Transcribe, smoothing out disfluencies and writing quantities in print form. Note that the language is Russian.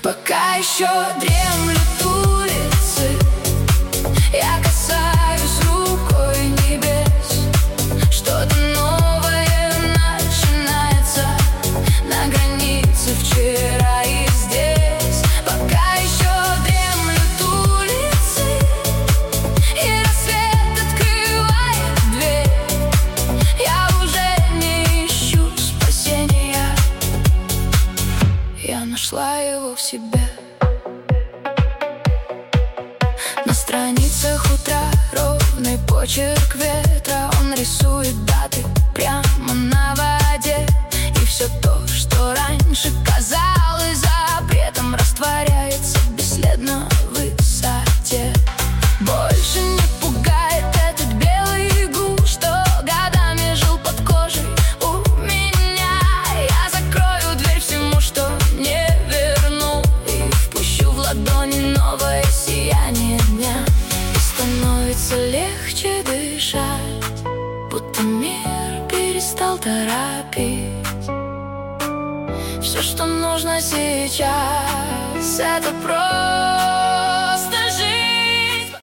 Пока еще дремлют улицы, я касаюсь рукой небес. Что-то новое начинается на границе вчера и здесь. Пока еще дремлют улицы, и рассвет открывает дверь. Я уже не ищу спасения, я нашла его в себе. На страницах утра ровный почерк ветра. Он рисует даты прямо на воде. И все то, что раньше казалось запретом, растворяется бесследно в высоте. Больше не пугает этот белый гул, что годами жил под кожей у меня. Я закрою дверь всему, что не верну, и впущу в ладони новое сияние дня. И становится легче дышать, будто мир перестал торопить. Все, что нужно сейчас, это просто